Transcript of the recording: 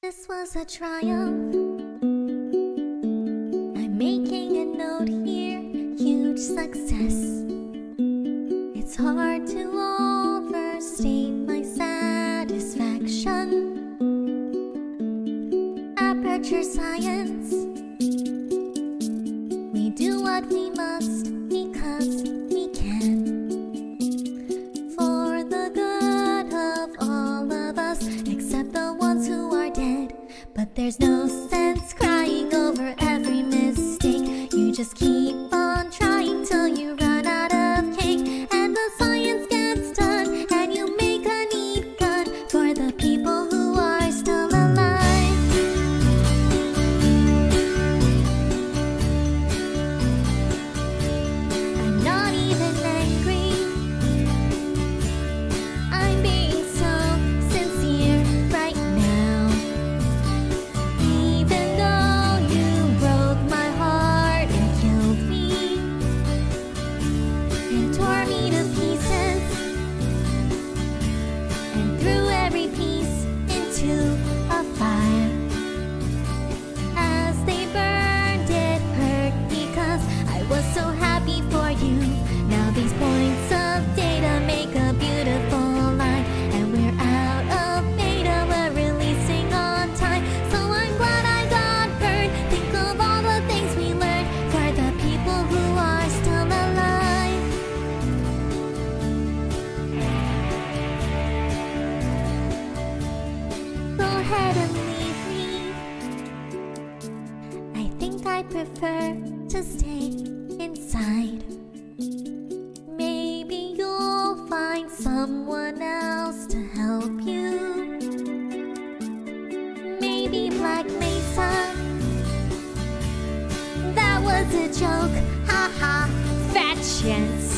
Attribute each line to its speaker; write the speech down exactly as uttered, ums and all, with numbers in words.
Speaker 1: This was a triumph. I'm making a note here, huge success. It's hard to overstate my satisfaction. Aperture Science. We do what we must because we can. For the good of all of us, except the ones who are dead. But there's no sense crying over every mistake. You just keep on trying till you run out of cake. And the science gets done, and you make a neat gun for the people who are still alive. I'm not even angry. I'm being so sincere right now. Even though you broke my heart and killed me and tore me to pieces and threw every piece into a fire. As they burned, it hurt because I was so happy for you. Now these points of data make a beautiful line, and we're out of beta, we're releasing on time. So I'm glad I got burned. Think of all the things we learned for the people who are still alive. Go ahead and leave me. I think I prefer to stay inside. Maybe you'll find someone else to help you. Maybe Black Mesa. That was a joke, haha, fat chance.